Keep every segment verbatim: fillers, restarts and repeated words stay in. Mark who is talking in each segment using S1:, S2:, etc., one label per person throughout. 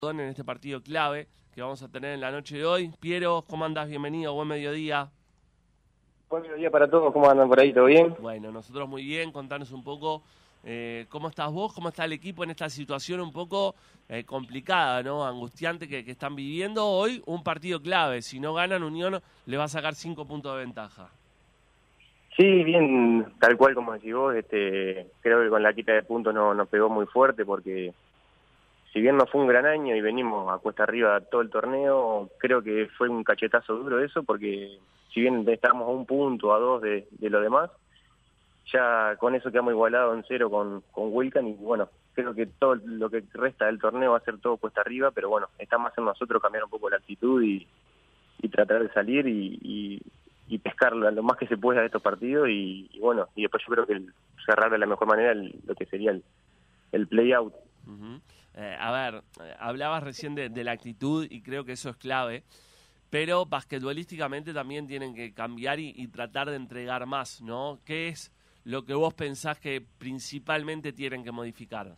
S1: en este partido clave que vamos a tener en la noche de hoy. Piero, ¿cómo andás? Bienvenido, buen mediodía.
S2: Buen mediodía para todos, ¿cómo andan por ahí? ¿Todo bien?
S1: Bueno, nosotros muy bien, contanos un poco eh, cómo estás vos, cómo está el equipo en esta situación un poco eh, complicada, ¿no? Angustiante que, que están viviendo hoy, un partido clave. Si no ganan, Unión le va a sacar cinco puntos de ventaja.
S2: Sí, bien, tal cual como decís vos, este, creo que con la quita de puntos no, nos pegó muy fuerte porque si bien no fue un gran año y venimos a cuesta arriba todo el torneo, creo que fue un cachetazo duro eso porque si bien estábamos a un punto, a dos de, de lo demás, ya con eso quedamos igualados en cero con, con Wilcan y bueno, creo que todo lo que resta del torneo va a ser todo cuesta arriba, pero bueno, está más en nosotros cambiar un poco la actitud y, y tratar de salir y, y, y pescar lo, lo más que se pueda de estos partidos y, y bueno, y después yo creo que el, cerrar de la mejor manera el, lo que sería el, el play-out.
S1: Uh-huh. Eh, a ver, eh, hablabas recién de, de la actitud y creo que eso es clave, pero basquetbolísticamente también tienen que cambiar y, y tratar de entregar más, ¿no? ¿Qué es lo que vos pensás que principalmente tienen que modificar?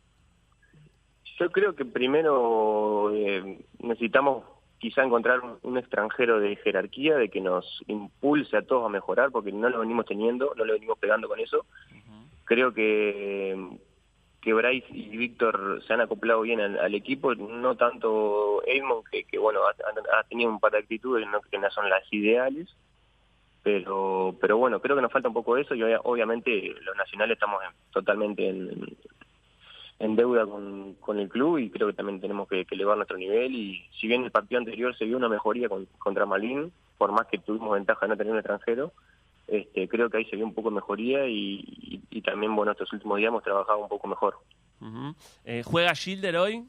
S2: Yo creo que primero eh, necesitamos quizá encontrar un, un extranjero de jerarquía, de que nos impulse a todos a mejorar, porque no lo venimos teniendo, no lo venimos pegando con eso. Uh-huh. Creo que que Bryce y Víctor se han acoplado bien al, al equipo, no tanto Edmond, que, que bueno, ha, ha tenido un par de actitudes no, que no son las ideales, pero pero bueno, creo que nos falta un poco de eso y obviamente los nacionales estamos en, totalmente en, en deuda con, con el club y creo que también tenemos que, que elevar nuestro nivel y si bien el partido anterior se vio una mejoría con, contra Malvin, por más que tuvimos ventaja de no tener un extranjero, Este, creo que ahí se vio un poco de mejoría y, y, y también, bueno, estos últimos días hemos trabajado un poco mejor.
S1: Uh-huh. eh, ¿Juega Gilder hoy?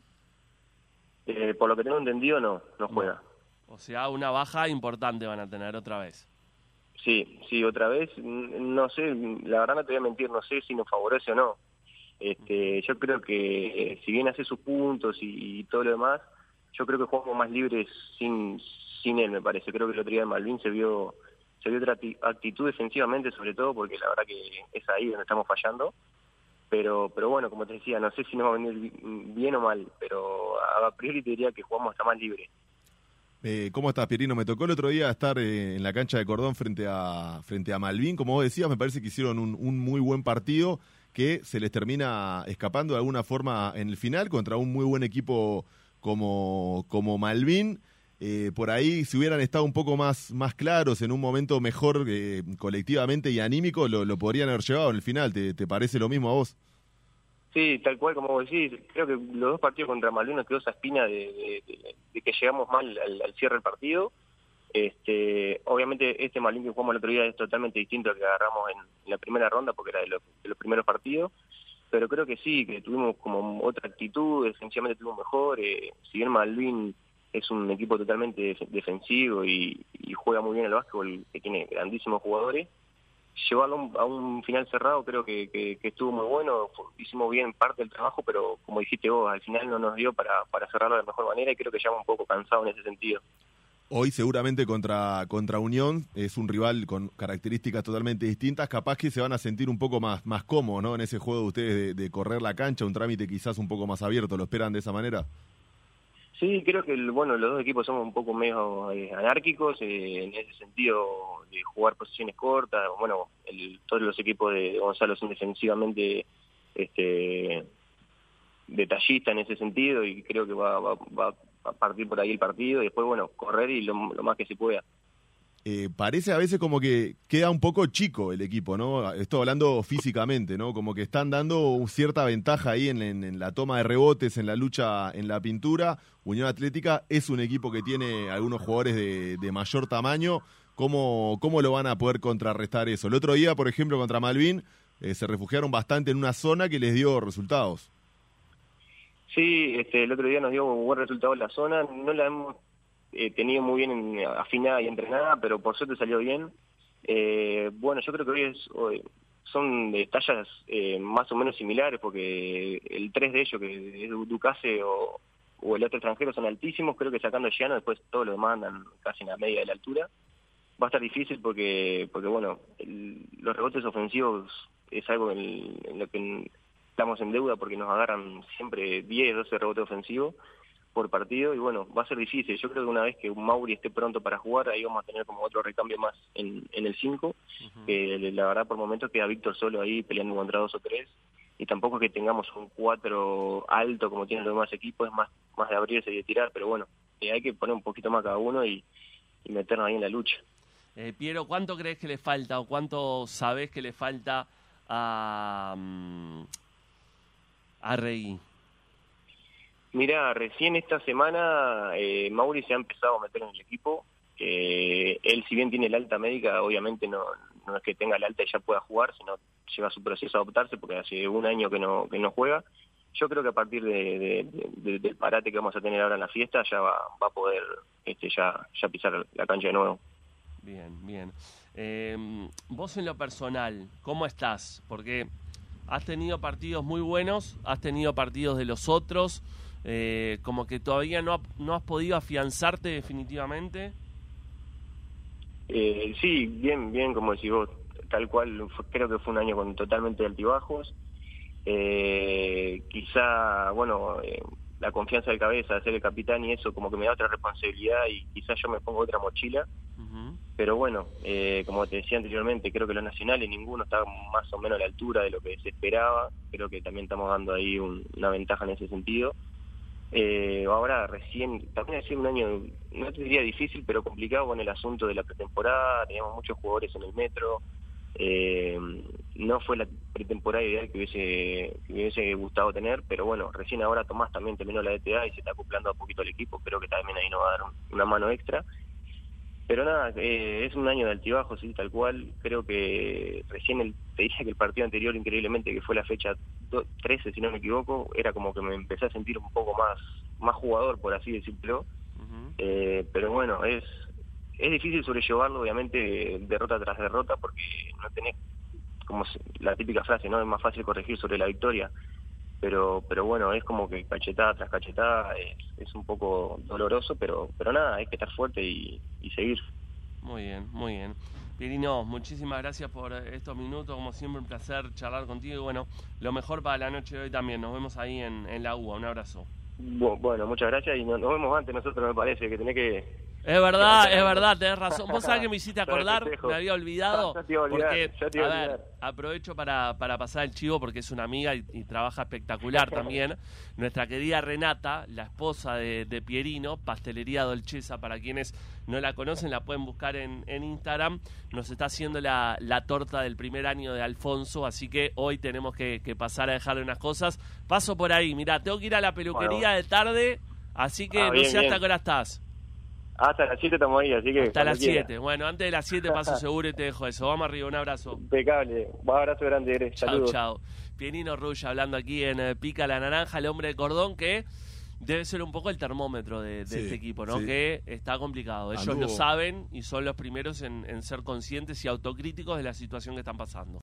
S2: Eh, por lo que tengo entendido, no, no juega.
S1: No. O sea, una baja importante van a tener otra vez.
S2: Sí, sí, otra vez. No sé, la verdad no te voy a mentir, no sé si nos favorece o no. Este, yo creo que eh, si bien hace sus puntos y, y todo lo demás, yo creo que jugamos más libres sin, sin él, me parece. Creo que el otro día de Malvin se vio... se vio otra actitud defensivamente sobre todo porque la verdad que es ahí donde estamos fallando pero pero bueno, como te decía, no sé si nos va a venir bien o mal, pero a priori te diría que jugamos hasta más libre.
S3: Eh, ¿Cómo estás, Pierino? Me tocó el otro día estar eh, en la cancha de Cordón frente a frente a Malvin, como vos decías, me parece que hicieron un, un muy buen partido que se les termina escapando de alguna forma en el final contra un muy buen equipo como, como Malvin. Eh, por ahí, si hubieran estado un poco más, más claros, en un momento mejor eh, colectivamente y anímico, lo, lo podrían haber llevado en el final. ¿Te, te parece lo mismo a vos?
S2: Sí, tal cual como vos decís. Creo que los dos partidos contra Malvin nos quedó esa espina de, de, de, de que llegamos mal al, al cierre del partido. Este, obviamente este Malvin que jugamos el otro día es totalmente distinto al que agarramos en, en la primera ronda porque era de los, de los primeros partidos. Pero creo que sí, que tuvimos como otra actitud, defensivamente tuvimos mejor. Eh, si bien Malvin es un equipo totalmente defensivo y, y juega muy bien el básquetbol, que tiene grandísimos jugadores. Llevarlo a un, a un final cerrado creo que, que, que estuvo muy bueno, hicimos bien parte del trabajo, pero como dijiste vos, al final no nos dio para, para cerrarlo de la mejor manera y creo que ya un poco cansado en ese sentido.
S3: Hoy seguramente contra, contra Unión es un rival con características totalmente distintas, capaz que se van a sentir un poco más, más cómodos, ¿no? En ese juego de ustedes de, de correr la cancha, un trámite quizás un poco más abierto, ¿lo esperan de esa manera?
S2: Sí, creo que bueno, los dos equipos somos un poco medio eh, anárquicos eh, en ese sentido de jugar posiciones cortas. Bueno, el, todos los equipos de Gonzalo son defensivamente este, detallistas en ese sentido y creo que va, va, va a partir por ahí el partido y después, bueno, correr y lo, lo más que se pueda.
S3: Eh, parece a veces como que queda un poco chico el equipo, ¿no? Estoy hablando físicamente, ¿no? Como que están dando cierta ventaja ahí en, en, en la toma de rebotes, en la lucha, en la pintura. Unión Atlética es un equipo que tiene algunos jugadores de, de mayor tamaño. ¿Cómo, ¿Cómo lo van a poder contrarrestar eso? El otro día, por ejemplo, contra Malvin, eh, se refugiaron bastante en una zona que les dio resultados.
S2: Sí, este, el otro día nos dio un buen resultado en la zona. No la hemos Eh, tenido muy bien afinada y entrenada, pero por suerte salió bien. Eh, bueno, yo creo que hoy es, hoy son de tallas eh, más o menos similares, porque el tres de ellos, que es Ducase o, o el otro extranjero, son altísimos. Creo que sacando a Giano, después todos lo demandan casi en la media de la altura. Va a estar difícil porque, porque bueno, el, los rebotes ofensivos es algo en, en lo que estamos en deuda, porque nos agarran siempre diez, doce rebotes ofensivos. por partido, y bueno, va a ser difícil. Yo creo que una vez que Mauri esté pronto para jugar, ahí vamos a tener como otro recambio más en, en el cinco, uh-huh. que la verdad por momentos queda Víctor solo ahí peleando contra dos o tres, y tampoco es que tengamos un cuatro alto como tienen los demás equipos, es más, más de abrirse y de tirar, pero bueno, eh, hay que poner un poquito más cada uno y, y meternos ahí en la lucha.
S1: Eh, Piero, ¿cuánto crees que le falta o cuánto sabés que le falta a, um, a Rey?
S2: Mira, recién esta semana eh, Mauri se ha empezado a meter en el equipo. Eh, él, si bien tiene el alta médica, obviamente no, no es que tenga el alta y ya pueda jugar, sino lleva su proceso a adaptarse porque hace un año que no que no juega. Yo creo que a partir de, de, de, del parate que vamos a tener ahora en la fiesta ya va, va a poder este, ya, ya pisar la cancha de nuevo.
S1: Bien, bien. Eh, vos en lo personal, ¿cómo estás? Porque has tenido partidos muy buenos, has tenido partidos de los otros, eh, como que todavía no, ha, no has podido afianzarte definitivamente.
S2: Eh, sí, bien, bien, como decís vos, tal cual, fue, creo que fue un año con totalmente altibajos. Eh, quizá, bueno, eh, la confianza del cabeza de ser el capitán y eso como que me da otra responsabilidad y quizás yo me pongo otra mochila. Uh-huh. Pero bueno, eh, como te decía anteriormente, creo que los nacionales ninguno está más o menos a la altura de lo que se esperaba. Creo que también estamos dando ahí un, una ventaja en ese sentido. Eh, ahora recién, también ha sido un año, no te diría difícil, pero complicado con el asunto de la pretemporada. Teníamos muchos jugadores en el metro. Eh, no fue la pretemporada ideal que hubiese, que hubiese gustado tener, pero bueno, recién ahora Tomás también terminó la D T A y se está acoplando a poquito al equipo. Creo que también ahí nos va a dar una mano extra. Pero nada, eh, es un año de altibajo, sí, tal cual. Creo que recién el, te dije que el partido anterior, increíblemente, que fue la fecha trece, si no me equivoco, era como que me empecé a sentir un poco más más jugador, por así decirlo. Uh-huh. Eh, pero bueno, es es difícil sobrellevarlo, obviamente, derrota tras derrota, porque no tenés, como la típica frase, ¿no? Es más fácil corregir sobre la victoria. Pero pero bueno, es como que cachetada tras cachetada es, es un poco doloroso, pero pero nada, hay que estar fuerte y, y seguir.
S1: Muy bien, muy bien. Pierino, muchísimas gracias por estos minutos, como siempre un placer charlar contigo y bueno, lo mejor para la noche de hoy también, nos vemos ahí en, en la U A, un abrazo.
S2: Bueno, muchas gracias y nos, nos vemos antes nosotros, me parece, que tenés que...
S1: Es verdad, es verdad, tenés razón. Vos sabés que me hiciste acordar, me había olvidado, ya te iba a olvidar, porque, ya te iba a, a ver, aprovecho para, para pasar el chivo porque es una amiga y, y trabaja espectacular también. Nuestra querida Renata, la esposa de, de Pierino, Pastelería Dolcesa, para quienes no la conocen, la pueden buscar en, en Instagram. Nos está haciendo la, la torta del primer año de Alfonso, así que hoy tenemos que, que pasar a dejarle unas cosas. Paso por ahí, mirá, tengo que ir a la peluquería bueno. de tarde, así que ah, bien, no sé bien. hasta qué hora estás.
S2: Hasta las siete estamos ahí, así que...
S1: Hasta las siete. Bueno, antes de las siete paso seguro y te dejo eso. Vamos arriba, un abrazo.
S2: Impecable. Un abrazo grande, Eres.
S1: Chao, chao. Pierino Rulla hablando aquí en eh, Pica la Naranja, el hombre de cordón que debe ser un poco el termómetro de, de sí, este equipo, ¿no? Sí. Que está complicado. Ellos Anduvo. lo saben y son los primeros en, en ser conscientes y autocríticos de la situación que están pasando.